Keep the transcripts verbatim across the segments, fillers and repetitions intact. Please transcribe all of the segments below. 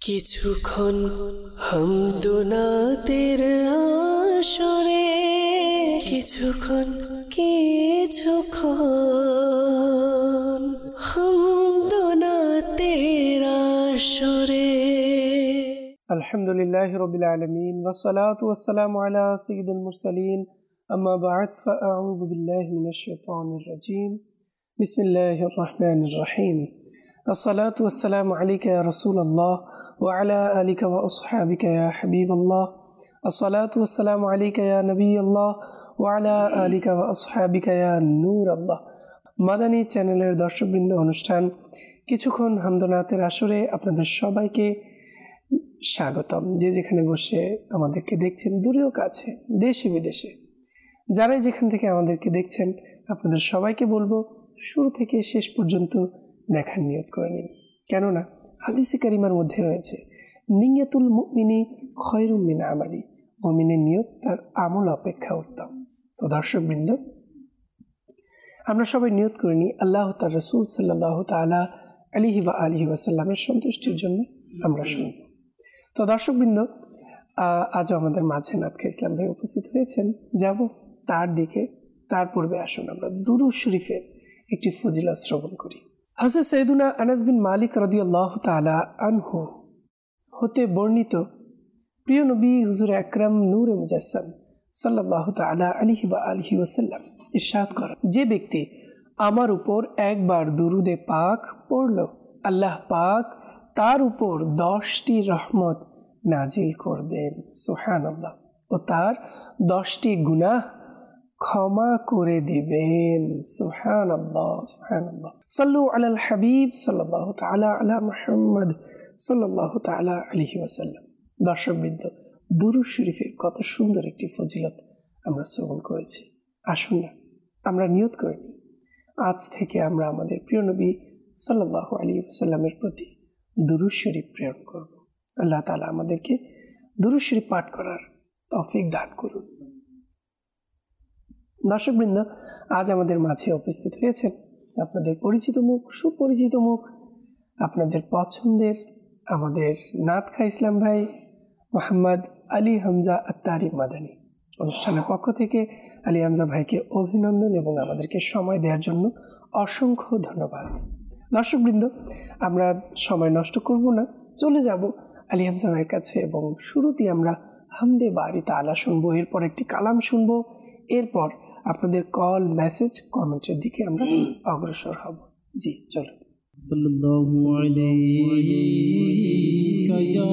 কিছুক্ষণ হামদোনাতের আসরে, কিছুক্ষণ কিছুক্ষণ হামদোনাতের আসরে। আলহামদুলিল্লাহি রাব্বিল আলামিন ওয়াসসালাতু ওয়াসসালামু আলা সাইয়্যিদিল মুরসালিন, আম্মা বা'দ, ফাআউযু বিল্লাহি মিনাশ শাইতানির রাজীম। বিসমিল্লাহির রাহমানির রহিম। আসসালাতু ওয়াসসালামু আলাইকা ইয়া রাসূলুল্লাহ ওয়া আলা আলিকা ওয়া আসহাবিকা ইয়া হাবিবাল্লাহ। আসসালাতু ওয়াসসালামু আলাইকা ইয়া নবিয়াল্লাহ ওয়া আলা আলিকা ওয়া আসহাবিকা ইয়া নূরাল্লাহ। মাদানী চ্যানেলের দর্শকবৃন্দ, অনুষ্ঠান কিছুক্ষণ হামদোনাতের আসরে আপনাদের সবাইকে স্বাগতম। যে যেখানে বসে আমাদেরকে দেখছেন, দূরেও কাছে, দেশে বিদেশে, যারাই যেখান থেকে আমাদেরকে দেখছেন, আপনাদের সবাইকে বলবো শুরু থেকে শেষ পর্যন্ত দেখার নিয়ত করে নিন। কেননা হাদিসে কারিমার মধ্যে রয়েছে, নিয়াতুল মুমিনি খয়রুম মিন আমালি, মুমিনের নিয়ত তার আমল অপেক্ষা উত্তম। তো দর্শকবৃন্দ, আমরা সবাই নিয়ত করে নিই আল্লাহ তার রাসূল সাল্লাল্লাহু তাআলা আলাইহি ওয়া আলিহি ওয়াসাল্লামের সন্তুষ্টির জন্য আমরা শুনব। তো দর্শকবৃন্দ, আজও আমাদের মাঝে নাতখা ইসলাম ভাই উপস্থিত হয়েছেন, যাব তার দিকে। তার পূর্বে আসুন আমরা দুরূদ শরীফের একটি ফজিলত শ্রবণ করি। হযরত সাইয়্যিদুনা আনাস বিন মালিক রাদিয়াল্লাহু তাআলা আনহু হতে বর্ণিত, প্রিয় নবী হুজুর আকরাম নূরে মুজাসসাম সাল্লাল্লাহু তাআলা আলাইহি ওয়া আলিহি ওয়াসাল্লাম ইরশাদ করেন, যে ব্যক্তি আমার উপর একবার দুরুদে পাক পড়ল, আল্লাহ পাক তার উপর দশটি রহমত নাজিল করবেন, সুবহানাল্লাহ, ও তার দশটি গুনাহ ক্ষমা করে দিবেন, সুবহানাল্লাহ সুবহানাল্লাহ। সাল্লু আলাল হাবিব সাল্লাল্লাহু তাআলা আলা মুহাম্মদ সাল্লাল্লাহু তাআলা আলাইহি ওয়াসাল্লাম। দর্শকবৃন্দ, দুরূদ শরীফের কত সুন্দর একটি ফজিলত আমরা শ্রবণ করেছি। আসুন না আমরা নিয়ত করে নিই, আজ থেকে আমরা আমাদের প্রিয় নবী সাল্লাল্লাহু আলাইহি ওয়াসাল্লামের প্রতি দুরূদ শরীফ প্রেরণ করব। আল্লাহ তাআলা আমাদেরকে দুরূদ শরীফ পাঠ করার তৌফিক দান করুন। দর্শকবৃন্দ, আজ আমাদের মাঝে উপস্থিত হয়েছেন আপনাদের পরিচিত মুখ, সুপরিচিত মুখ, আপনাদের পছন্দের আমাদের নাতখা ইসলাম ভাই মোহাম্মদ আলী হামজা আত্তারি মাদানী। অনুষ্ঠানের পক্ষ থেকে আলী হামজা ভাইকে অভিনন্দন এবং আমাদেরকে সময় দেওয়ার জন্য অসংখ্য ধন্যবাদ। দর্শকবৃন্দ, আমরা সময় নষ্ট করব না, চলে যাব আলী হামজা ভাইয়ের কাছে এবং শুরুতেই আমরা হামদে বারি তাআলা শুনবো, এরপর একটি কালাম শুনবো, এরপর আপনাদের কল, মেসেজ, কমেন্টের দিকে আমরা অগ্রসর হব। জি চলুন। সাল্লাল্লাহু আলাইকা ইয়া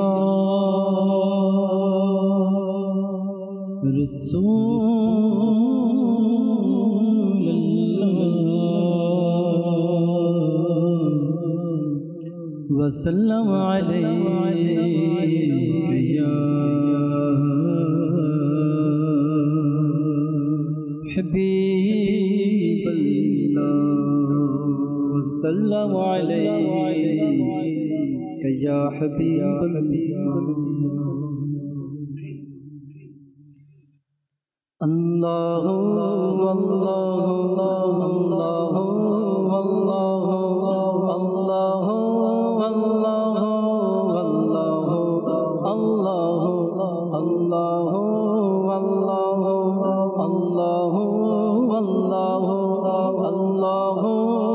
রাসূলুল্লাহ ওয়া সাল্লাম আলাইকা ইয়া হাবিবাল্লাহ ওয়া সাল্লাম আলাইকা ইয়া হাবিবাল্লাহ। আল্লাহু আল্লাহু আল্লাহু আল্লাহু আল্লাহু আল্লাহু আল্লাহু আল্লাহু আল্লাহু আল্লাহু আল্লাহু আল্লাহু আল্লাহু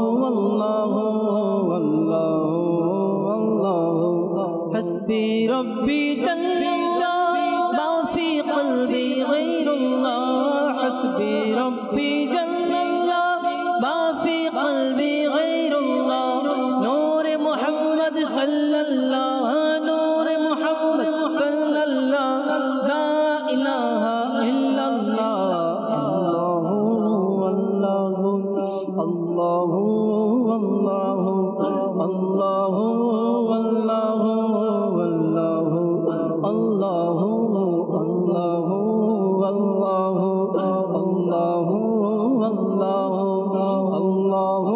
আল্লাহু হাসবি রব্বি জাল্লাল্লাহ মা ফি কলবি গায়রুল্লাহ, হাসবি রব্বি জাল্লাল্লাহ মা ফি কলবি গায়রুল্লাহ, নূরে মুহাম্মদ সাল্লাল্লাহ, নূরে মুহাম্মদ সাল্লাল্লাহ, লা ইলাহা ইল্লাল্লাহ, আল্লাহু আল্লাহু আল্লাহু আল্লাহু আল্লাহু আল্লাহু আল্লাহু আল্লাহু আল্লাহু আল্লাহু আল্লাহু আল্লাহু আল্লাহু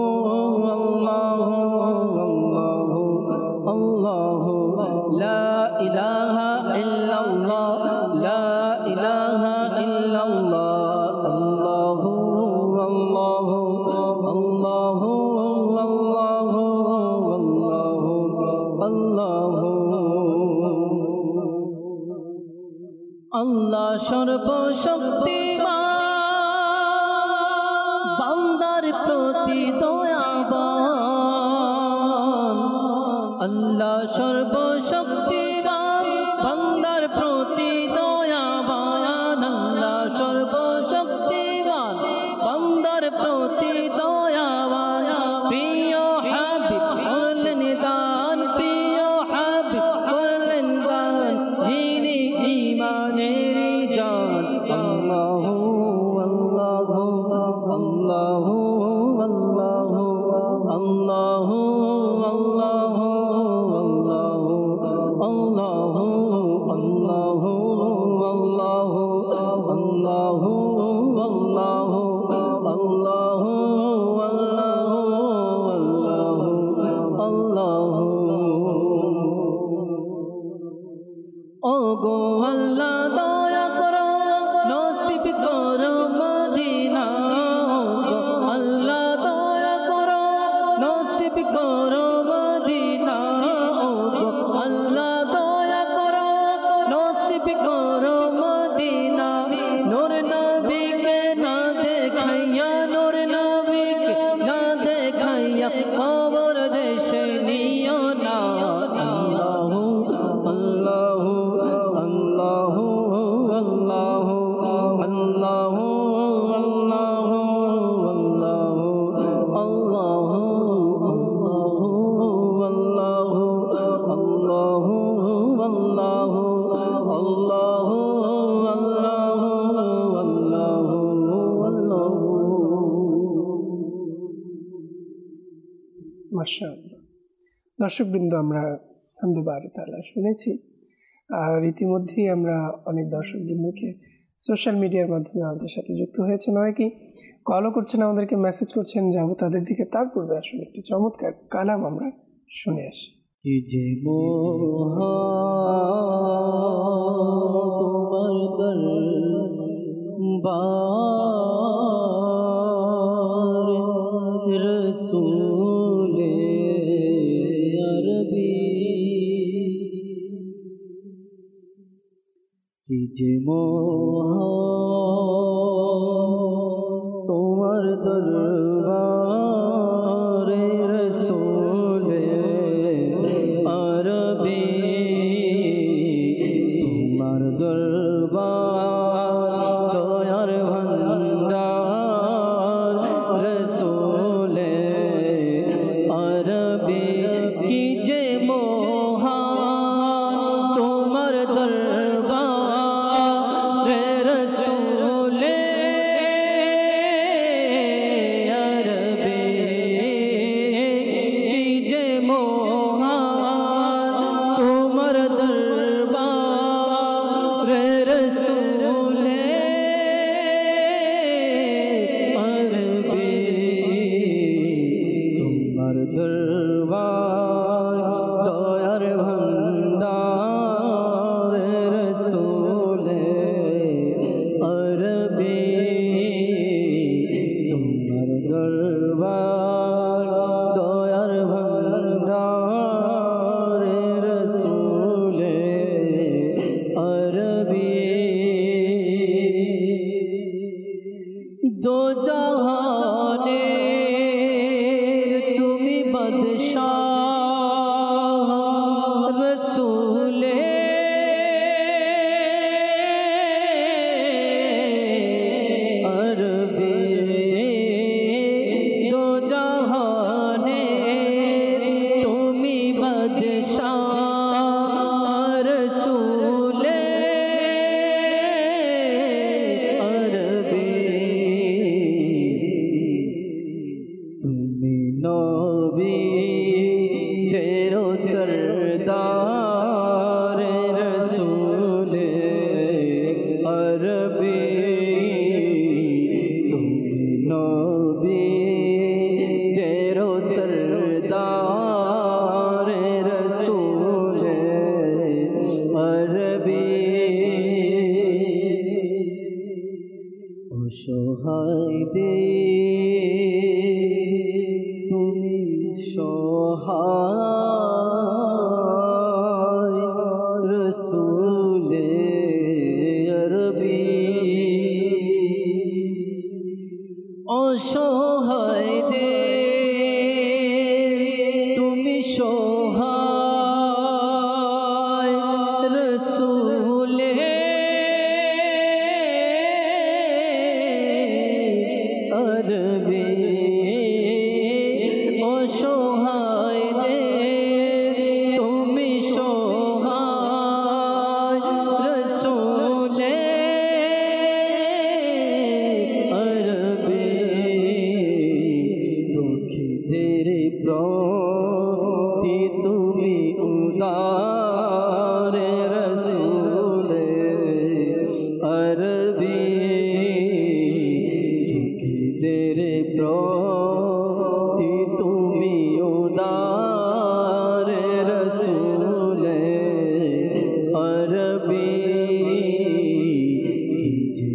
আল্লাহু আল্লাহু লা ইলাহা ইল্লাল্লাহ, লা ইলাহা ইল্লাল্লাহ, আল্লাহু আল্লাহু আল্লাহু আল্লাহু আল্লাহু আল্লাহু আল্লাহ সর্বশক্তিমান বান্দার প্রতি দয়াবান আল্লাহ সর্বশক্তিমান বান্দার প্রতি দয়াবান আল্লাহ সর্বশক্তিমান বান্দার প্রতি দয়াবান প্রিয় হাবিব করলেন দান প্রিয় হাবিব করলেন দান যিনি ঈমানের জান আল্লাহু আল্লাহু আল্লাহু আল্লাহু আল্লাহু আল্লাহু আল্লাহু আল্লাহু আল্লাহু আল্লাহু আল্লাহু আল্লাহু আল্লাহু আল্লাহু ও গো আল্লাহ দয়া করো নসিব করো মদিনা ও গো আল্লাহ দয়া করো নসিব করো মদিনা ও গো আল্লাহ দয়া করো নসিব করো মদিনা নূর নবীকে না দেখাইয়া নূর নবীকে না দেখাইয়া কবর দেশে নিও না আল্লাহু আল্লাহু আল্লাহু আল্লাহু আল্লাহু আল্লাহু আল্লাহু আল্লাহু আল্লাহু আল্লাহু আল্লাহু আল্লাহু আল্লাহু আল্লাহু মাশাআল্লাহ। দর্শকবৃন্দ, আমরা হামদে বারি তাআলা শুনেছি, আর ইতিমধ্যেই আমরা অনেক দর্শকবৃন্দকে সোশ্যাল মিডিয়ার মাধ্যমে আমাদের সাথে যুক্ত হয়েছেন, অনেকেই কলও করছেন, আমাদেরকে মেসেজ করছেন, যাবো তাদের দিকে। তার পূর্বে আসলে একটি চমৎকার কালাম আমরা শুনে আসি। কি যে তোমার দরবার রসূলে আরবি কি যে তোমার দরবার রসূলে আরবি তোমার দরবার দয়ার ভান্ডার রসূলে আরবি কি যে মহান তোমার দরবার রসূলে আরবি কি যে মহান তোমার দরবার রসূলে আরবি তোমার দরবার দয়ার ভান্ডার রসূলে আরবি তোমার দরবার দয়ার ভান্ডার রসূলে আরবি দো জাহানের তুমি বাদশাহ রসূলে আরবি দো জাহানের তুমি বাদশাহ রসূলে আরবি তুমি নবী তেরো সরদার রসূলে আরবি তুমি নবী তেরো সরদার রসূলে আরবি অসহায়দের তুমি সহায় রসূলে অসহায় দে তুমি সহায় রসুলে আরবি অসহায় দে তুমি সহায় রসুলে আরবি দুঃখীদের প্রতি তুমি উদার রসুলে আরবি দুঃখীদের প্রতি তুমি উদার রসুলে আরবি যে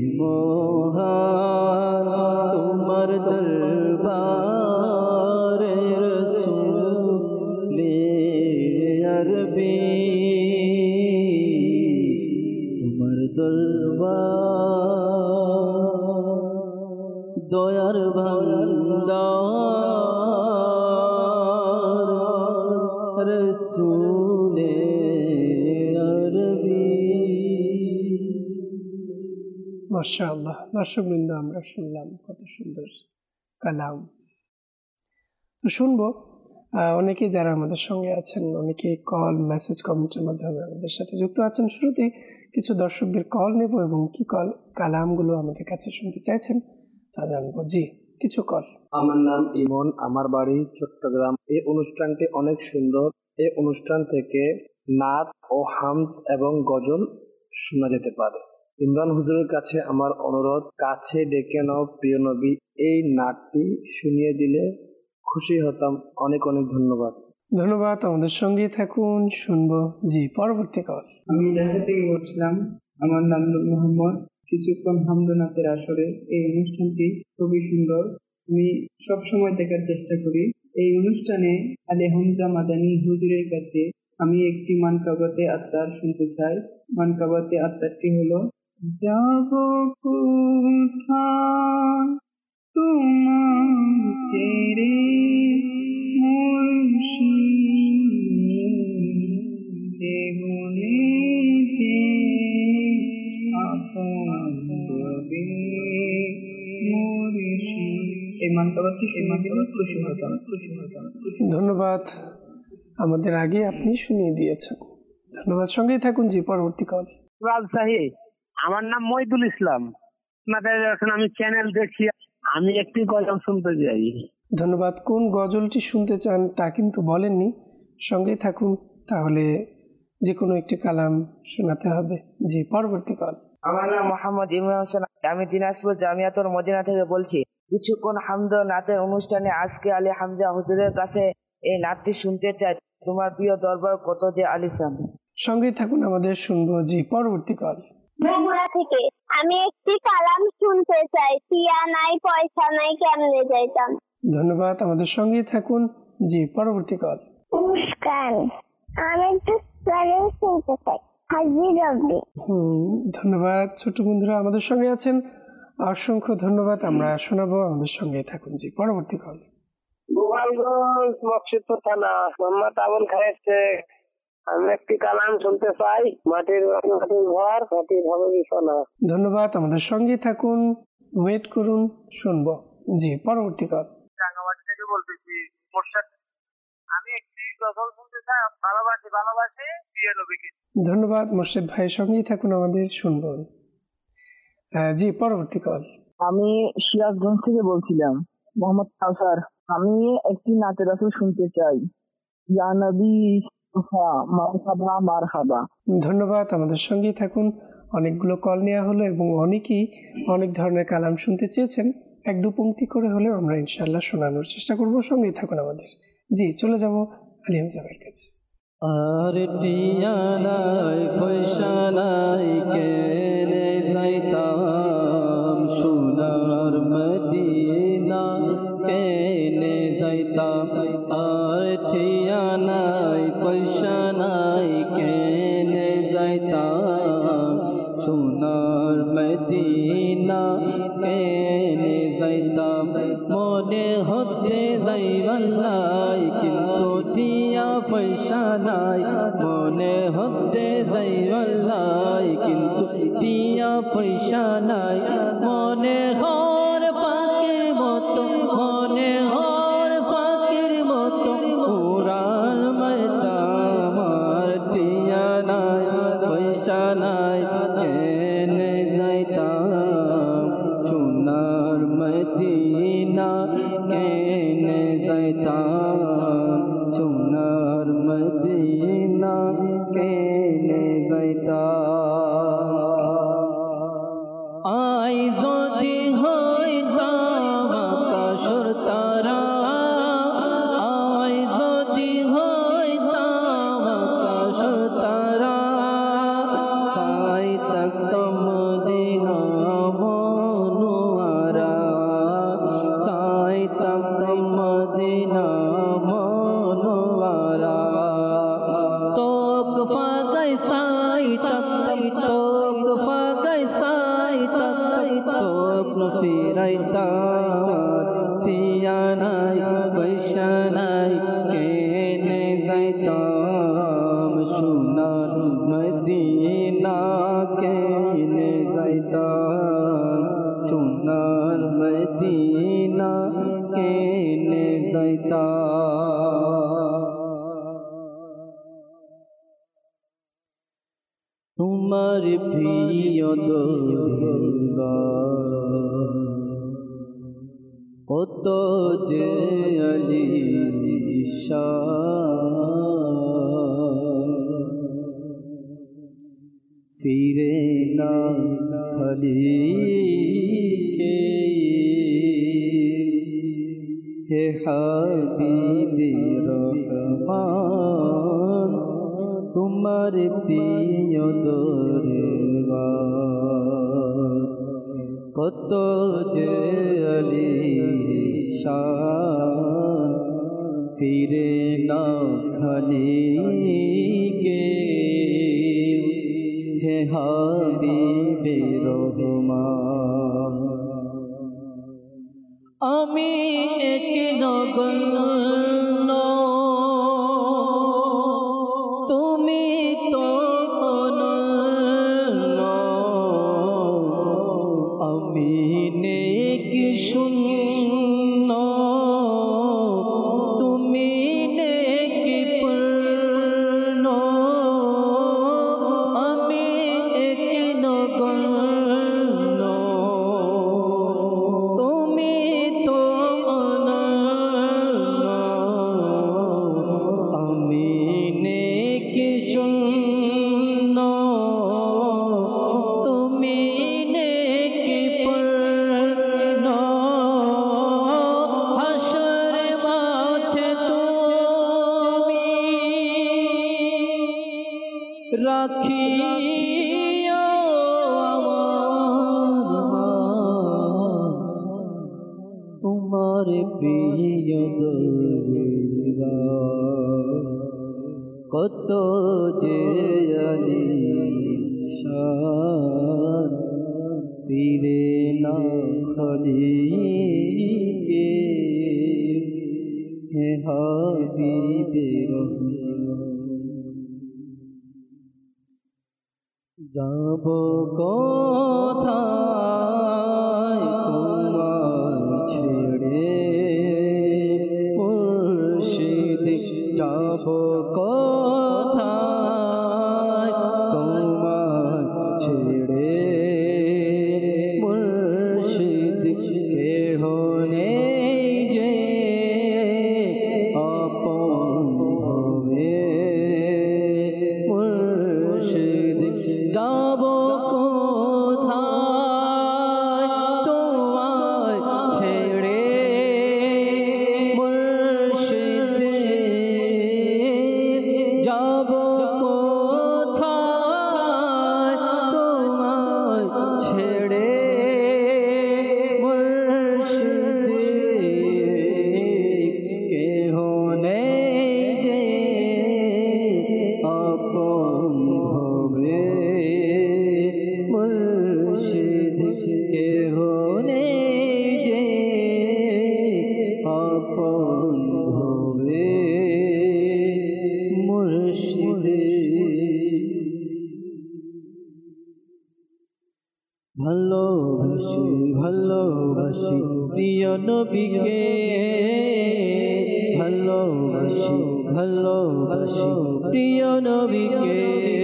মহান তোমার দরবার রসুলে আরবি তোমার দরবার দয়ার ভান্ডার রসুলে আরবি। মাশাআল্লাহ। দর্শকবৃন্দ, আমরা শুনলাম কত সুন্দর কালাম। তো শুনবো অনেকে যারা আমাদের সঙ্গে আছেন, অনেকে কল, মেসেজ, কমেন্টের মাধ্যমে আমাদের সাথে যুক্ত আছেন। শুরুতেই কিছু দর্শকদের কল নেব এবং কি কল কালামগুলো আমাদের কাছে শুনতে চাইছেন তা জানবো। জি, কিছু কল। আমার নাম ইমন, আমার বাড়ি চট্টগ্রাম। এই অনুষ্ঠানটি অনেক সুন্দর। এই অনুষ্ঠান থেকে নাত ও হামদ এবং গজল শোনা যেতে পারে। ইমরান হুজুরের কাছে আমার অনুরোধ, কাছে ডেকে নাও প্রিয় নবী, এই নাটটি শুনিয়ে দিলে খুশি হতাম। অনেক অনেক ধন্যবাদ। ধন্যবাদ, আমাদের সঙ্গেই থাকুন, শুনবো। জি, পরবর্তী কল। আমি ঢাকা থেকে বলছিলাম। আমার নাম নূর মোহাম্মদ। কিছুক্ষণ হামদনাথের আসরে এই অনুষ্ঠানটি খুবই সুন্দর। আমি সব সময় দেখার চেষ্টা করি। এই অনুষ্ঠানে আলী হামজা মাদানী হুজুরের কাছে আমি একটি মানকাবাতে আত্মার শুনতে চাই। মানকাবাতে আত্মারটি হলো, যাব কোথায় তোমার তেরে মুর্শিদ দেগুনে যে আপন হবে মুর্শিদ। এই মানকাবাতটি শুনে দিলে খুশি হতাম খুশি হতাম ধন্যবাদ, আমাদের আগে আপনি শুনিয়ে দিয়েছেন। ধন্যবাদ, সঙ্গেই থাকুন। জি, পরবর্তী কল। রাজশাহী। আমার নাম মইদুল ইসলাম। আপনাদের এখন আমি চ্যানেল দেখি, আমি একটি গজল শুনতে চাই। ধন্যবাদ। কোন গজলটি শুনতে চান তা কিন্তু বলেননি, সঙ্গেই থাকুন, তাহলে যে কোনো একটি কালাম শোনাতে হবে। জি, পরবর্তী কল। আমার নাম মোহাম্মদ ইমরান হোসেন, আমি দিনাজপুর জামিয়াতুল মদিনা থেকে বলছি। কিছুক্ষণ হামদ নাতের অনুষ্ঠানে আজকে আলী হামজা হুজুরের কাছে এই নাতটি শুনতে চাই। তোমার প্রিয় দরবার কত যে আলিশান। সঙ্গেই থাকুন, আমাদের শুনবো। জি, পরবর্তী কল। বগুড়া থেকে আমি একটি কালাম শুনতে চাই। টিয়া নাই পয়সা নাই কেমনে যাইতাম। ধন্যবাদ, আমাদের সঙ্গেই থাকুন। জি, পরবর্তী কল। মুস্কান, আমি একটু কালাম শুনতে চাই। হাজি রব্বি। হুম ধন্যবাদ। ছোট বন্ধুরা আমাদের সঙ্গে আছেন, অসংখ্য ধন্যবাদ। আমরা শোনাবো, আমাদের সঙ্গেই থাকুন। জি, পরবর্তী কল। গোপালগঞ্জ মকসুদপুর থানা, মোহাম্মদ আবুল খায়ের শেখ। আমি একটি কালাম শুনতে চাই। মাটির মাটির ঘর, মাটির হবে বিছানা। ধন্যবাদ, আমাদের সঙ্গেই থাকুন, ওয়েট করুন, শুনবো। জি, পরবর্তী কল। রাঙ্গামাটি থেকে বলতেছি মোর্শেদ। আমি একটি গজল শুনতে চাই। ভালোবাসি ভালোবাসি প্রিয় নবীকে। ধন্যবাদ মোর্শেদ ভাই, সঙ্গেই থাকুন, আমাদের শুনবো। জি, পরবর্তী কল। আমি সিরাজগঞ্জ থেকে বলছিলাম, মোহাম্মদ কাউসার। আমি একটি নাতের রাসূল শুনতে চাই। ইয়া নবী মারহাবা মারহাবা। ধন্যবাদ, আমাদের সঙ্গেই থাকুন। অনেকগুলো কল নেওয়া হলো এবং অনেকেই অনেক ধরনের কালাম শুনতে চেয়েছেন। এক দু পংক্তি করে হলেও আমরা ইনশাআল্লাহ শোনানোর চেষ্টা করব। সঙ্গেই থাকুন আমাদের। জি, চলে যাব আলী হামজা ভাইয়ের কাছে। আর টিয়া নাই পয়সা নাই কেনে যাইতাম সোনার মদিনা কেনে যাইতাম। আর টিয়া নাই পয়সা নাই কেনে যাইতাম সোনার মদিনা কেনে যাইতাম। যাইবার নাই কিন্তু টিয়া পয়সা নাই মনে হতে যাইবার নাই কিন্তু টিয়া পয়সা নাই মনে হর পাখির মতো মনে হর পাখির মতো উড়াল মারতাম আর টিয়া নাই পয়সা নাই এনে যাইতাম সোনার মদিনা এনে যাইতাম সোনার মদিনা কেনে যাইতাম আই যদি হইতাম আকাশের তারা আই যদি হইতাম আকাশের তারা সাই থাকতাম মদিনা মনোয়ারা সাই থাকতাম মদিনা মনোয়ারা চোখ ফাঁকাই সাই থাকতাম চোখ ফাঁকাই সাই থাকতাম স্বপ্ন ফিরাইতাম টিয়া নাই পয়সা নাই কেনে যাইতাম সোনার মদিনা কেনে যাইতাম সোনার মদিনা কেনে যাইতাম তোমার প্রিয় দরবার কত যে আলিশান ফিরে না খালি কে হে হাবিবে রহমান তোমার প্রিয় দরবার কত যে আলিশান ফিরে না খালি কে হে হাবিবে রহমান আমি এক নগণ্য তুমি তো অনন্য আমি নেক শূন্য তুমি নেক পূর্ণ আমি এক নগণ্য তুমি তো অনন্য আমি নেক শূন্য তুমি নেক পূর্ণ হাসর মাঠে তুমি রাখিও আমার তোমার প্রিয় দরবার কত যে আলিশান ফিরে না খালি কে হে হাবিবে রহমান যাব কোথায় তোমার ছেড়ে মুর্শিদ যাব কোথায় তোমার ছেড়ে মুর্শিদ কেহ নেই যে আপন হবে মুর্শিদ যাব কোথায় তোমায় ছেড়ে মুর্শিদ ভালোবাসি ভালোবাসি প্রিয় নবীকে, ভালোবাসি ভালোবাসি প্রিয় নবীকে।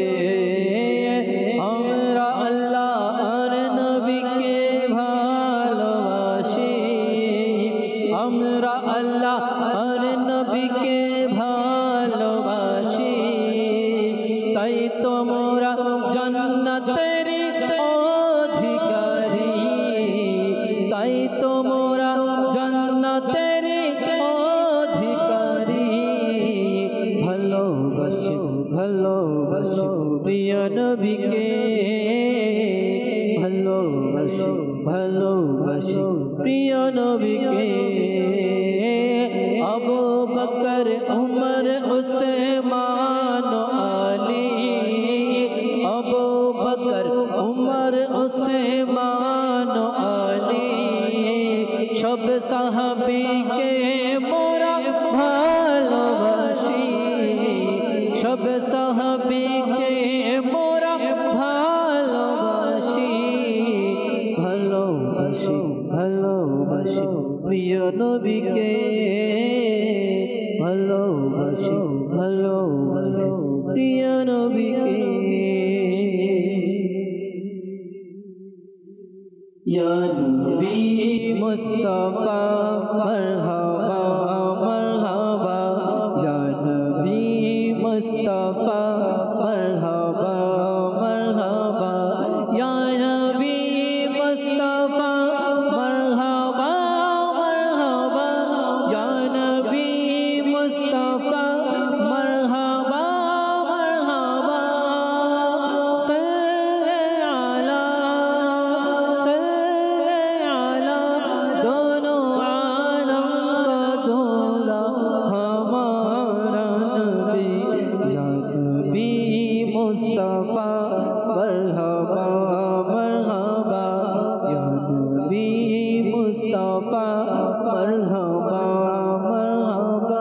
আমরা আল্লাহর নবীকে ভালোবাসি, আমরা আল্লাহর নবীকে ভালোবাসি, তাই তোমরা জান্নাতের অধিকারী, তাই তোমরা জান্নাতের অধিকারী। ভালোবাসি ভালোবাসি প্রিয় নবীকে, ভালোবাসি ভালোবাসি প্রিয় নবীকে। আবু বকর উমর উসমান আলী, আবু বকর উমর উসমান আলী, সব সাহাবীকে মোরা ভালোবাসি, সব সাহাবীকে মোরা ভালোবাসি। ভালোবাসি ভালোবাসি প্রিয় নবীকে, ভালোবাসি ভালোবাসি প্রিয় নবীকে। ইয়া নবী মুস্তাফা মারহাবা মারহাবা, ইয়া নবী মুস্তাফা মারহাবা মারহাবা, ইয়া নবী মুস্তাফা মারহাবা মারহাবা, ইয়া নবী মুস্তাফা মারহাবা মারহাবা। সাল্লে আলা সাল্লে আলা दोनों आलम का दूल्हा हमारा नबी, या नबी मुस्तफा मरहबा मरहबा, या नबी मुस्तफा मरहबा मरहबा।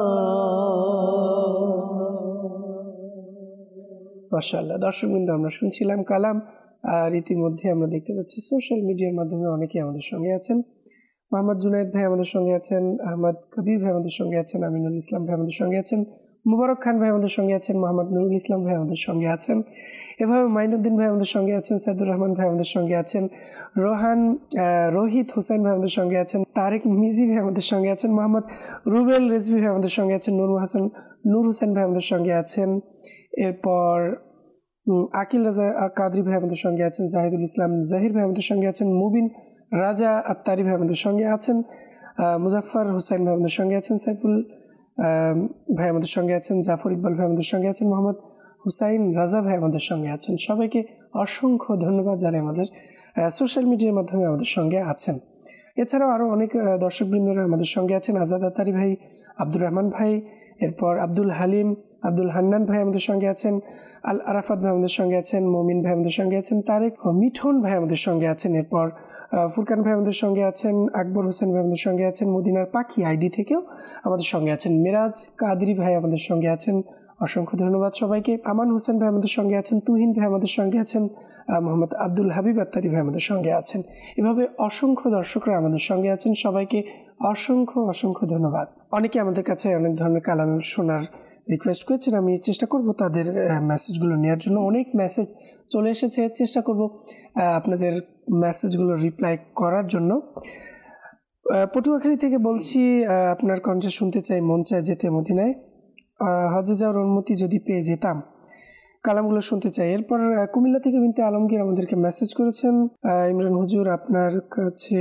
মাশাআল্লাহ। দর্শকবৃন্দ, আমরা শুনছিলাম কালাম। আর ইতিমধ্যে আমরা দেখতে পাচ্ছি সোশ্যাল মিডিয়ার মাধ্যমে অনেকেই আমাদের সঙ্গে আছেন। মোহাম্মদ জুনায়েদ ভাই আমাদের সঙ্গে আছেন, আহমদ কবির ভাই আমাদের সঙ্গে আছেন, আমিনুল ইসলাম ভাই আমাদের সঙ্গে আছেন, মুবারক খান ভাই আমাদের সঙ্গে আছেন, মোহাম্মদ নুরুল ইসলাম ভাই আমাদের সঙ্গে আছেন, এভাবে মাইনুদ্দিন ভাই আমাদের সঙ্গে আছেন, সাইদুর রহমান ভাই আমাদের সঙ্গে আছেন, রোহান রোহিত হোসেন ভাই আমাদের সঙ্গে আছেন, তারেক মিজি ভাই আমাদের সঙ্গে আছেন, মোহাম্মদ রুবেল রেজভি ভাই আমাদের সঙ্গে আছেন, নূর হাসান নূর হোসেন ভাই আমাদের সঙ্গে আছেন, এরপর আকিল রাজা কাদরি ভাই আমাদের সঙ্গে আছেন, জাহিদুল ইসলাম জাহির ভাই আমাদের সঙ্গে আছেন, মুবিন রাজা আত্তারি ভাই আমাদের সঙ্গে আছেন, মুজাফফর হুসাইন ভাই আমাদের সঙ্গে আছেন, সাইফুল ভাই আমাদের সঙ্গে আছেন, জাফর ইকবাল ভাই আমাদের সঙ্গে আছেন, মোহাম্মদ হুসাইন রাজা ভাই আমাদের সঙ্গে আছেন। সবাইকে অসংখ্য ধন্যবাদ যারা আমাদের সোশ্যাল মিডিয়ার মাধ্যমে আমাদের সঙ্গে আছেন। এছাড়াও আরও অনেক দর্শকবৃন্দরা আমাদের সঙ্গে আছেন, আজাদ আত্তারি ভাই, আব্দুর রহমান ভাই, এরপর আব্দুল হালিম, আব্দুল হান্নান ভাই আমাদের সঙ্গে আছেন, আল আরাফাত ভাই আমাদের সঙ্গে আছেন, মমিন ভাই আমাদের সঙ্গে আছেন, তারেক মিঠুন ভাই আমাদের সঙ্গে আছেন, এরপর ফুরকান ভাই আমাদের সঙ্গে আছেন, আকবর হোসেন ভাই আমাদের সঙ্গে আছেন, মদিনার পাখি আইডি থেকেও আমাদের সঙ্গে আছেন, মিরাজ কাদরি ভাই আমাদের সঙ্গে আছেন। অসংখ্য ধন্যবাদ সবাইকে। আমান হোসেন ভাই আমাদের সঙ্গে আছেন, তুহিন ভাই আমাদের সঙ্গে আছেন, মোহাম্মদ আব্দুল হাবিব আত্তারি ভাই আমাদের সঙ্গে আছেন। এভাবে অসংখ্য দর্শকরা আমাদের সঙ্গে আছেন। সবাইকে অসংখ্য অসংখ্য ধন্যবাদ। অনেকে আমাদের কাছে অনেক ধরনের কালাম শোনার রিকোয়েস্ট করেছেন, আমি চেষ্টা করব তাদের মেসেজগুলো নেওয়ার জন্য। অনেক মেসেজ চলে এসেছে, চেষ্টা করব আপনাদের মেসেজগুলো রিপ্লাই করার জন্য। পটুয়াখালী থেকে বলছি, আপনার কণ্ঠে শুনতে চাই, মন চায় যেতে মদিনায়, হজে যাওয়ার অনুমতি যদি পেয়ে যেতাম, কালামগুলো শুনতে চাই। এরপর কুমিল্লা থেকে বিনতে আলমগীর আমাদেরকে মেসেজ করেছেন, ইমরান হুজুর আপনার কাছে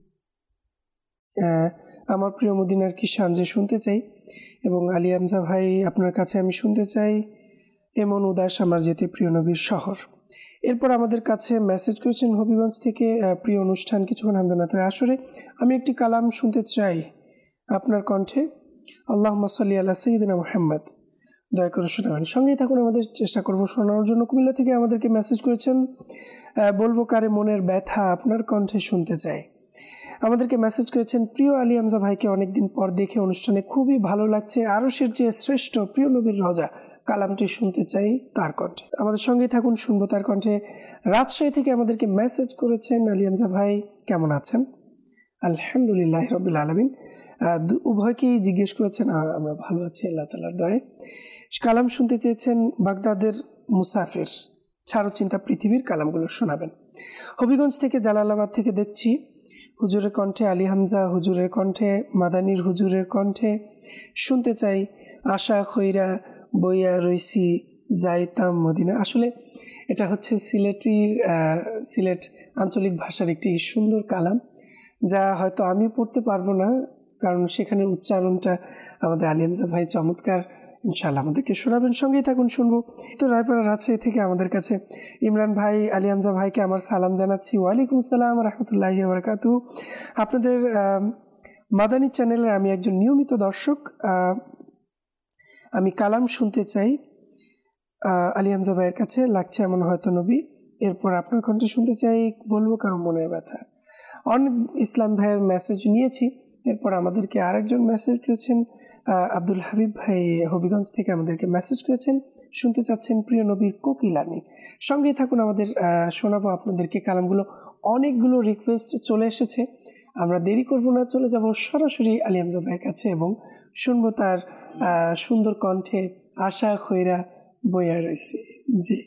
আমার প্রিয় মদিনার কি শান যে শুনতে চাই, এবং আলী হামজা ভাই আপনার কাছে আমি শুনতে চাই এমন উদাস আমার যেতে প্রিয় নবীর শহর। এরপর আমাদের কাছে মেসেজ করেছেন হবিগঞ্জ থেকে, প্রিয় অনুষ্ঠান কিছুক্ষণ হামদানাতের আসরে আমি একটি কালাম শুনতে চাই আপনার কণ্ঠে, আল্লাহুম্মা সাল্লি আলা সাইয়্যিদিনা মুহাম্মদ, দয়া করে শোনাবেন। সঙ্গেই থাকুন, আমাদের চেষ্টা করব শোনানোর জন্য। কুমিল্লা থেকে আমাদেরকে মেসেজ করেছেন, বলবো কারে মনের ব্যথা আপনার কণ্ঠে শুনতে চাই। আমাদেরকে মেসেজ করেছেন, প্রিয় আলী হামজা ভাইকে অনেকদিন পর দেখে অনুষ্ঠানে খুবই ভালো লাগছে, আরশের যে শ্রেষ্ঠ প্রিয় নবীর রওজা কালামটি শুনতে চাই তার কণ্ঠে। আমাদের সঙ্গেই থাকুন, শুনবো তার কণ্ঠে। রাজশাহী থেকে আমাদেরকে মেসেজ করেছেন আলী হামজা ভাই, কেমন আছেন? আলহামদুলিল্লাহ রাব্বিল আলামিন। উভয়কেই জিজ্ঞেস করেছেন, আমরা ভালো আছি আল্লাহ তাআলার দয়ায়। কালাম শুনতে চেয়েছেন বাগদাদের মুসাফির, ছাড়ো চিন্তা পৃথিবীর কালামগুলো শোনাবেন। হবিগঞ্জ থেকে, জালালাবাদ থেকে দেখছি হুজুরের কণ্ঠে, আলী হামজা হুজুরের কণ্ঠে, মাদানির হুজুরের কণ্ঠে শুনতে চাই আশা খৈরা বইয়া রইসি যাইতাম মদিনা। আসলে এটা হচ্ছে সিলেটির সিলেট আঞ্চলিক ভাষার একটি সুন্দর কালাম, যা হয়তো আমি পড়তে পারবো না, কারণ সেখানের উচ্চারণটা আমাদের আলী হামজা ভাই চমৎকার। ইনশাআল্লাহ আমাদেরকে শোনাবেন, সঙ্গেই থাকুন, শুনবো। তো রায়পাড়া রাজশাহী থেকে আমাদের কাছে ইমরান ভাই, আলী হামজা ভাইকে আমার সালাম জানাচ্ছি। ওয়ালাইকুম আসসালাম রহমতুল্লাহি ওয়া বারাকাতুহু। আপনাদের মাদানী চ্যানেলের আমি একজন নিয়মিত দর্শক। আমি কালাম শুনতে চাই আলী হামজা ভাইয়ের কাছে, লাগছে এমন হয়তো নবী। এরপর আপনার কণ্ঠে শুনতে চাই বলবো কারো মনের ব্যথা। অনেক ইসলাম ভাইয়ের মেসেজ নিয়েছি। এরপর আমাদেরকে আরেকজন মেসেজ করেছেন, আব্দুল হাবিব ভাই হবিগঞ্জ থেকে আমাদেরকে মেসেজ করেছেন, শুনতে চাচ্ছেন প্রিয় নবীর কোকিলামি। সঙ্গেই থাকুন, আমাদের শোনাবো আপনাদেরকে কালামগুলো। অনেকগুলো রিকোয়েস্ট চলে এসেছে, আমরা দেরি করব না, চলে যাব সরাসরি আলী হামজা ভাইয়ের কাছে এবং শুনবো তার সুন্দর কণ্ঠে আশা খৈরা বইয়া রয়েছে। জি,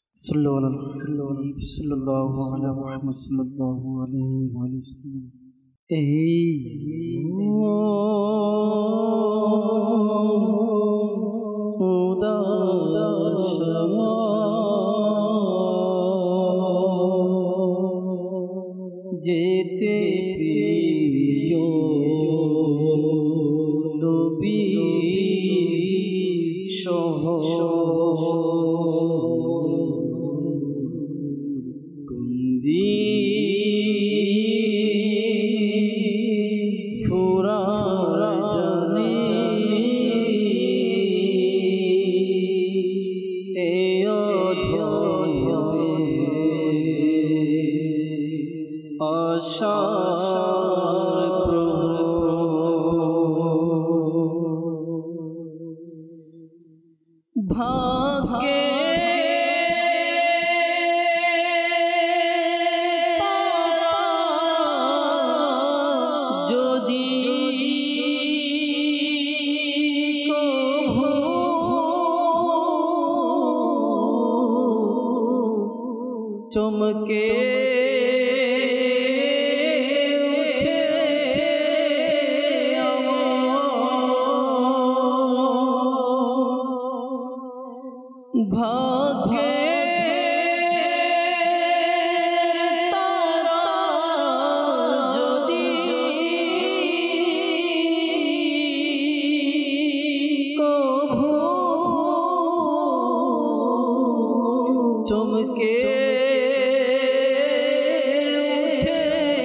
যেতে প্রিয় নবী শহর কুন্দি ফুরা জানি এ অধবে আশার ভাগ্যে যদি চমকে ভাগ্যে তারা যদি কভু চমকে উঠে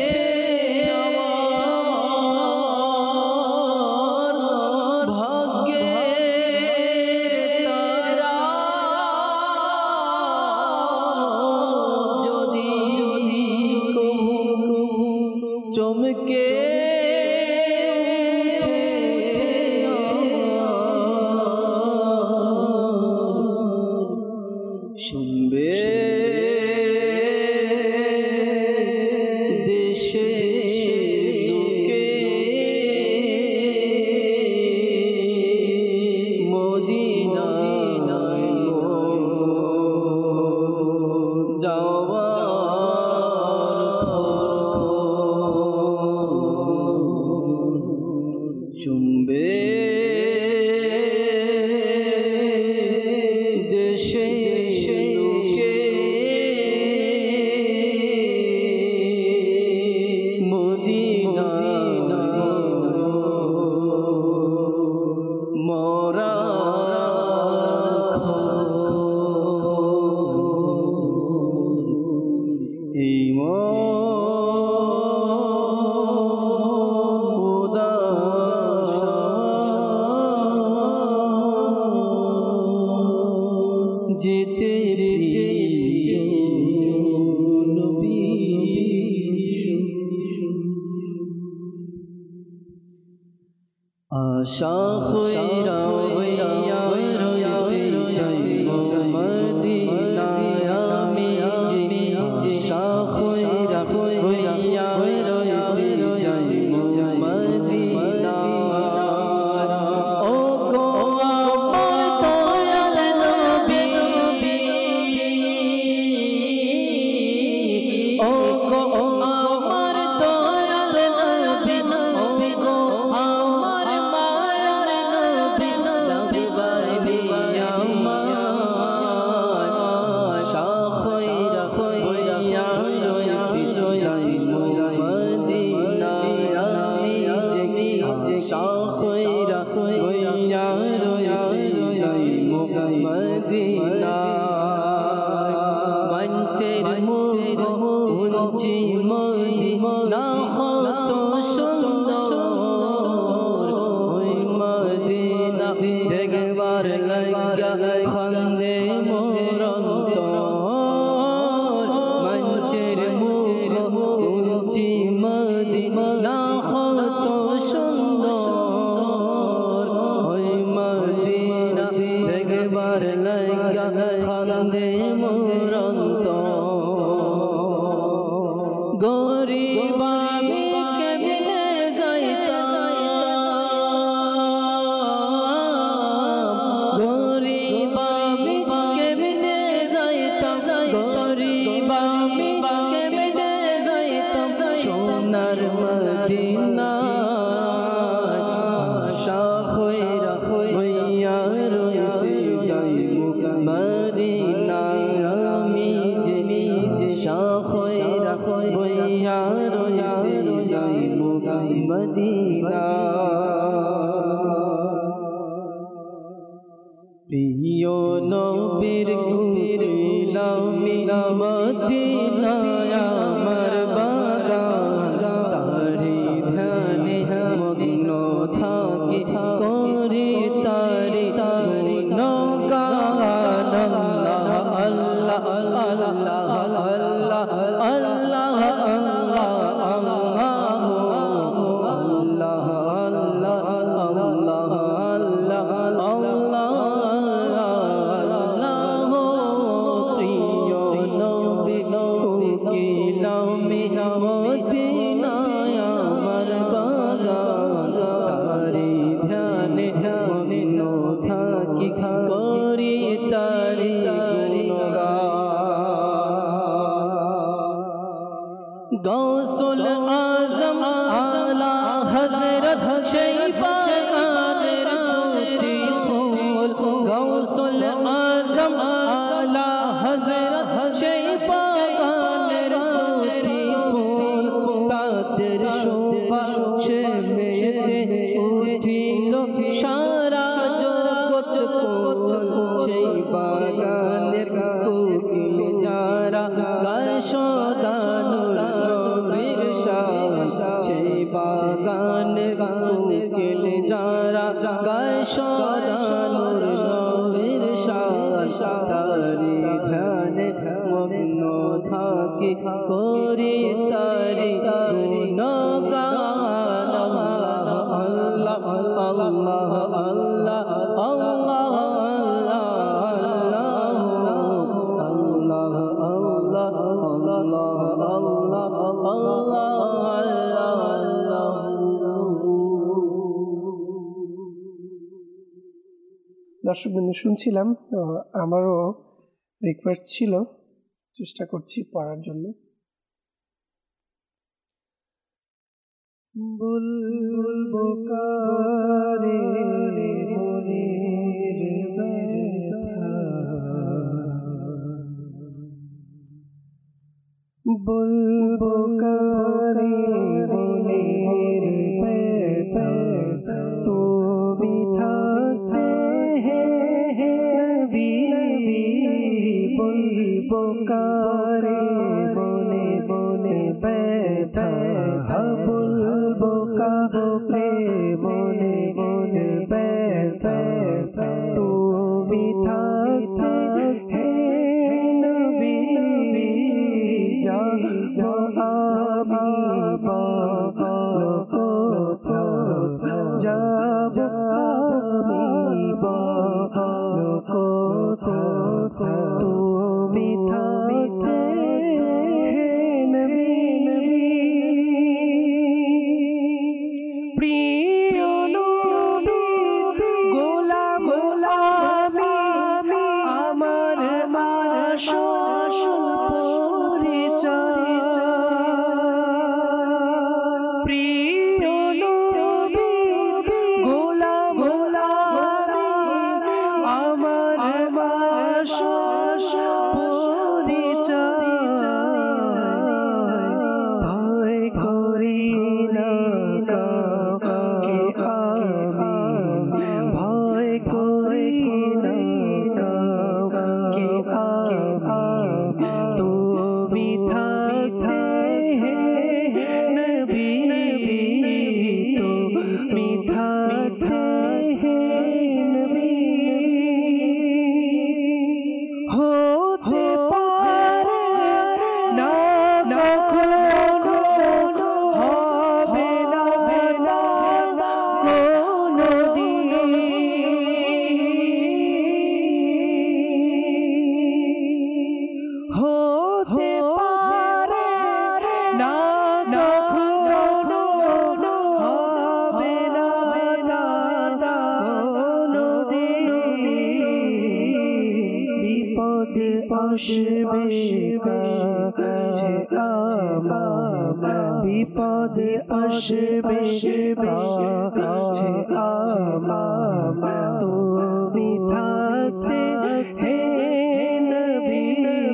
আমার ভাগ্যে চমকে শুনবে দেশে লোকে মদিনায় যাওয়া শুনবে দেশে লোকে মদিনায় মরা এই যেতে যেতে নবী আশা খৈরা বইয়া রইছে কান্দে মোরন্ত গরিব আমি কেমনে যাইতাম গরিব আমি কেমনে যাইতাম গরিব আমি কেমনে যাইতাম সোনার মদিনা আশা হইরা হইয়া রইছি যাইবো মদিনা আমি যে নিজে শাহ হইরা হইয়া রইছি যাইবো মদিনা প্রিয় নবীর কুলামি মদিনায় আমার বাগান তারি ধ্যানে মগ্ন থাকি করি তারি তারি নগান আল্লাহ আল্লাহ আল্লাহ আল্লাহ মদিনায় আমার বাগান তারি ধ্যানে মগ্ন থাকি করি তারি গৌসুল আজম আলা হযরত সেই বাগানের দুটি ফুল গৌসুল আজম আলা হযরত সেই বাগানের দুটি ফুল তাদের সুবাসে মেতে উঠিল সারা জগৎ কোল সেই বাগানের কোকিল যারা গায় সদানুর নবীর শান সেই বাগানের কোকিল যারা গায় সদানুর নবীর শান তারি ধ্যানে মগ্ন থাকি করি তারি গুণগান আল্লাহ আল্লাহ আল্লাহ আল্লাহ দর্শকবৃন্দ শুনছিলাম, আমারও রিকোয়েস্ট ছিল, চেষ্টা করছি পড়ার জন্য। বলবো কারে মনের ব্যথা, বলবো কারে মনের ব্যথা, তুমি থাকতে নবী, বলবো কারে মনে মনে ব্যথা, বলবো কারে মনে মনে ব্যথা, তুমি থাকতে নবী, যা যা আমি পালো কোথা, যা যা আমি পালো কোথা, তুমি থাকতে নবী, প্রিয় নবী গোলাম গোলামি আমার আসল পরিচয়, প্রিয় নবী গোলাম গোলামি আমার আসল পরিচয়, ভয় করি না কাউকে আমি, ভয় করি না কাউকে আমি, আসবে কাছে আমার বিপদে আসবে কাছে আমার তুমি থাকতে হে নবী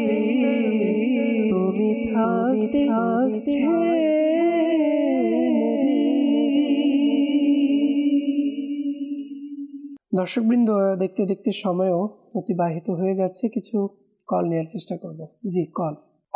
তুমি থাকতে থাকতে দর্শকবৃন্দ, দেখতে দেখতে সময়ও অতিবাহিত হয়ে যাচ্ছে, কিছু কল নেওয়ার চেষ্টা করব। জি, কল।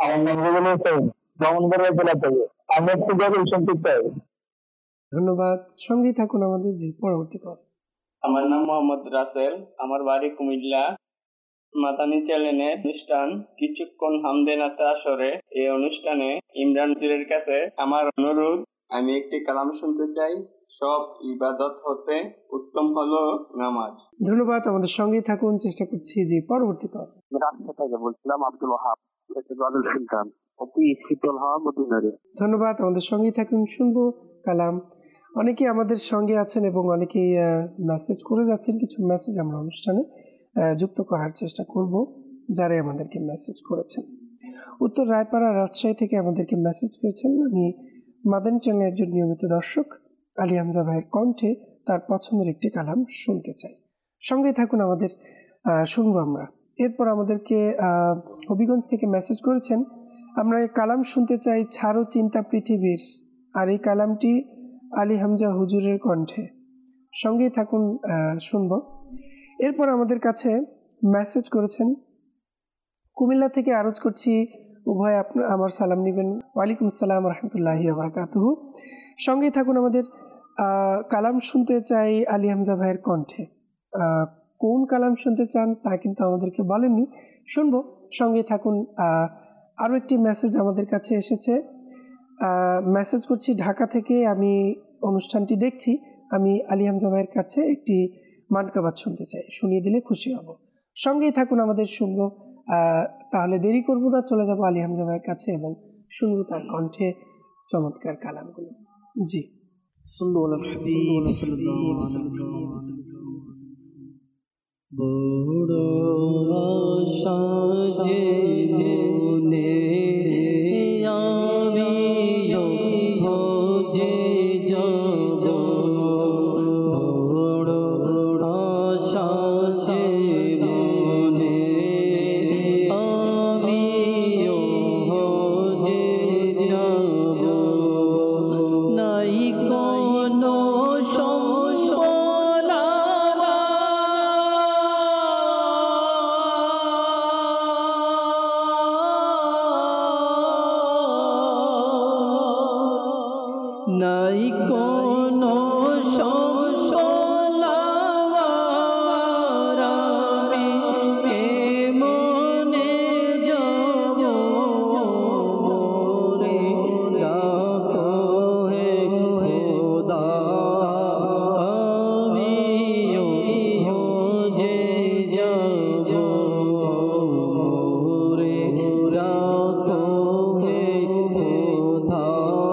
ধন্যবাদ, সঙ্গেই থাকুন আমাদের। জি, পরবর্তী কল। আমার নাম মোহাম্মদ রাসেল, আমার বাড়ি কুমিল্লা। মাদানী চ্যানেলের অনুষ্ঠান কিছুক্ষণ হামদে নাতে আসরে, এই অনুষ্ঠানে ইমরান পীরের কাছে আমার অনুরোধ, আমি একটি কালাম শুনতে চাই। সব ইবাদত হতে উত্তম হলো নামাজ। ধন্যবাদ, আমাদের সঙ্গেই থাকুন, চেষ্টা করছি। জি, পরবর্তী কল। রাজশাহী থেকে বলছিলাম, আব্দুল ওয়াহাব। শুনতাম অতি শীতল হওয়া মদিনারে। ধন্যবাদ, আমাদের সঙ্গেই থাকুন, শুনবো কালাম। অনেকেই আমাদের সঙ্গে আছেন এবং অনেকেই মেসেজ করে যাচ্ছেন। কিছু মেসেজ আমরা অনুষ্ঠানে যুক্ত করার চেষ্টা করব, যারাই আমাদেরকে মেসেজ করেছেন। উত্তর রায়পাড়া রাজশাহী থেকে আমাদেরকে মেসেজ করেছেন, আমি মাদানী চ্যানেলের একজন নিয়মিত দর্শক, আলী হামজা ভাইয়ের কণ্ঠে তার পছন্দের একটি কালাম শুনতে চাই। সঙ্গেই থাকুন আমাদের, শুনবো আমরা। এরপর আমাদেরকে হবিগঞ্জ থেকে মেসেজ করেছেন, আমরা এই কালাম শুনতে চাই ছাড়ো চিন্তা পৃথিবীর, আর এই কালামটি আলী হামজা হুজুরের কণ্ঠে। সঙ্গেই থাকুন, শুনব। এরপর আমাদের কাছে মেসেজ করেছেন কুমিল্লা থেকে, আরজ করছি উভয় আপনার আমার সালাম নেবেন। ওয়ালাইকুম আসসালাম রহমতুল্লাহি ওয়া বারাকাতুহু। সঙ্গেই থাকুন আমাদের, কালাম শুনতে চাই আলী হামজা ভাইয়ের কণ্ঠে। কোন কালাম শুনতে চান তা কিন্তু আমাদেরকে বলেননি, শুনবো। সঙ্গে থাকুন। আরও একটি মেসেজ আমাদের কাছে এসেছে, মেসেজ করছি ঢাকা থেকে, আমি অনুষ্ঠানটি দেখছি, আমি আলী হামজা ভাইয়ের কাছে একটি মানকাবাত শুনতে চাই, শুনিয়ে দিলে খুশি হব। সঙ্গেই থাকুন আমাদের, শুনবো। তাহলে দেরি করবো না, চলে যাব আলী হামজা ভাইয়ের কাছে এবং শুনবো তার কণ্ঠে চমৎকার কালামগুলো। জি, বড় আশা যে জেনে আমি যে যাব, বড় আশা যে মনে আমি যে যাব, নাই কোনো সম্বলা নাই কোনো সংশয় মনে যাব রে, ডাকো হে খোদা আমিও যে যাব রে, ডাকো হে খোদা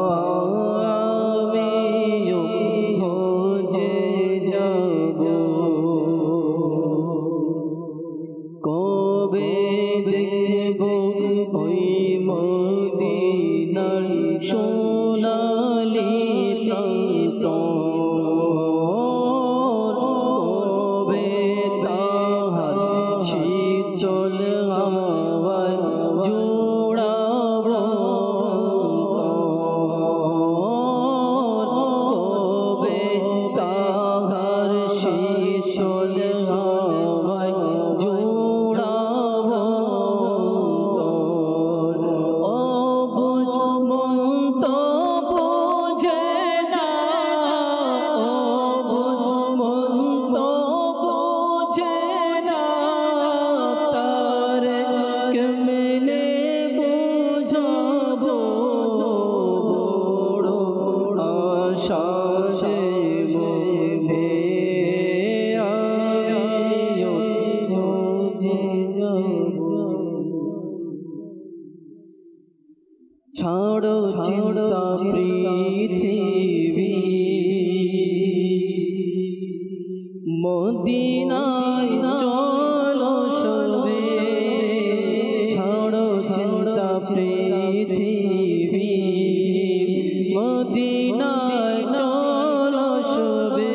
কবে দেখব ওই মদিনার সোনালি প্রান্তর, কবে তাহার শীতল হাওয়ায় জোড়াব অন্তর, কবে তাহার শীতল হাওয়ায় জোড়াব অন্তর। অবুঝ মন তো বোঝে না, অবুঝ মন তো বোঝে না, তারে কেমনে বুঝাবো, বড় আশা যে মনে আমিও যে যাব। ছাড়ো চিন্তা পৃথিবী, মদিনায় চলো সবে, পৃথিবী মদিনায় চলো সবে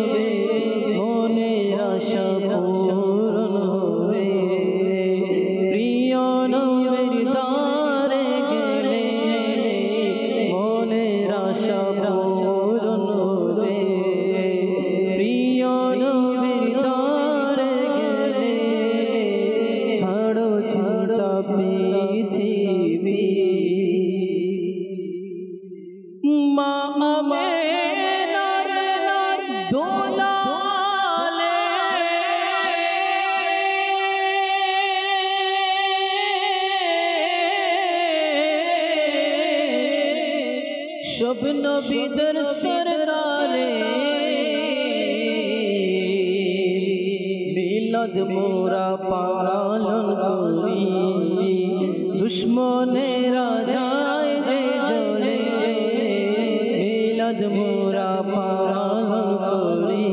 মনের আশা পূরণ হবে প্রিয় নবীর দ্বারে গেলে মনের আশা পূরণ হবে প্রিয় নবীর দ্বারে গেলে ছাড়ো চিন্তা পৃথিবী মা আমেনার দোলালে সব নবীদের সরদারে মিলাদ মোরা পালন করি দুশ্মনেরা যায় যে জ্বলে মিলাদ মোরা পালন করি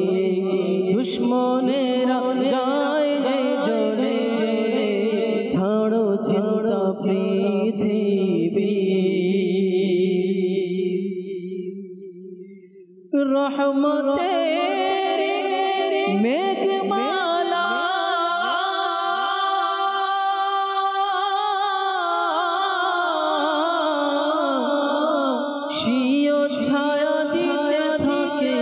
দুশ্মনেরা যায় যে জ্বলে ছাড়ো চিন্তা পৃথিবী রহমতের মেঘমালা শিও ছায়া দিতে থাকে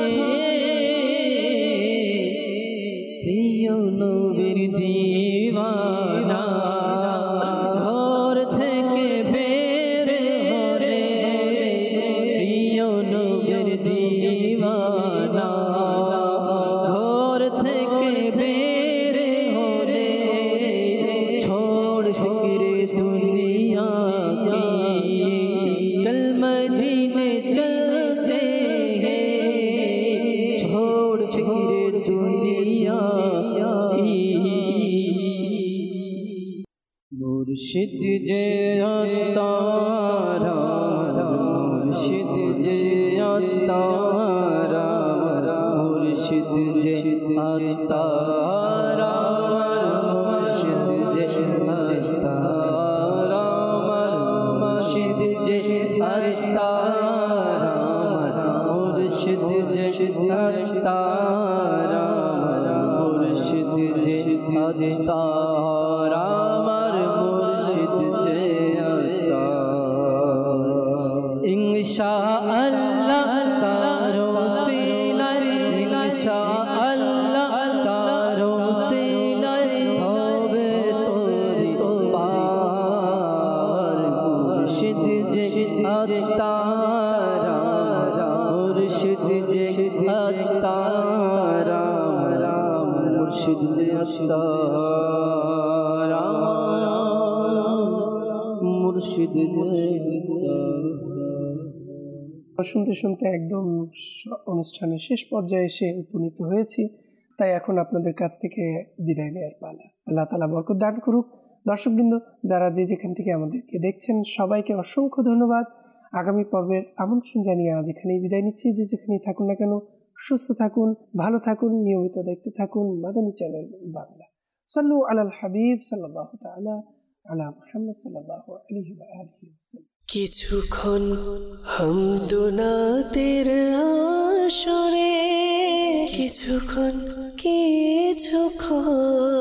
প্রিয় নবীর দিওয়ানা ঘর থেকে বের হলে প্রিয় নবীর দিওয়ানা ঘর থেকে বের হলে ছোড় ফিরে দুনিয়া কি চল মদীনে চলতে हैं छोड़ फिरे दुनिया की मुर्शिद जे तारा मुर्शिद जे तारा मुर्शिद जे तारा मुर्शिद जे तारा मुर्शिद जे तारा मुर्शिद जे तारा मुर्शिद जे तारा मुर्शिद जे इंशाअल्लाह तारो सिलर इंशाअल्लाह तारो सिलर होवे तोरी पार मुर्शिद जे तारा मुर्शिद जे तारा मुर्शिद जे तारा मुर्शिद जे শুনতে শুনতে একদম অনুষ্ঠানের শেষ পর্যায়ে এসে উপনীত হয়েছি, তাই এখন আপনাদের কাছ থেকে বিদায় নেওয়ার পালা। আল্লাহ তাআলা বরকত দান করুক। দর্শকবৃন্দ, যারা যে যেখান থেকে আমাদেরকে দেখছেন সবাইকে অসংখ্য ধন্যবাদ। আগামী পর্বের আমন্ত্রণ জানিয়ে আজ এখানেই বিদায় নিচ্ছি। যে যেখানেই থাকুন না কেন সুস্থ থাকুন, ভালো থাকুন, নিয়মিত দেখতে থাকুন মাদানী চ্যানেল বাংলা। সাল্লু আলাল হাবিব সাল্লাল্লাহু তাআলা আলা মুহাম্মদ সাল্লাল্লাহু আলাইহি ওয়া আলিহি ওয়াসাল্লাম। কিছুক্ষণ হামদুনাতের আসরে কিছুক্ষণ কিছুক্ষণ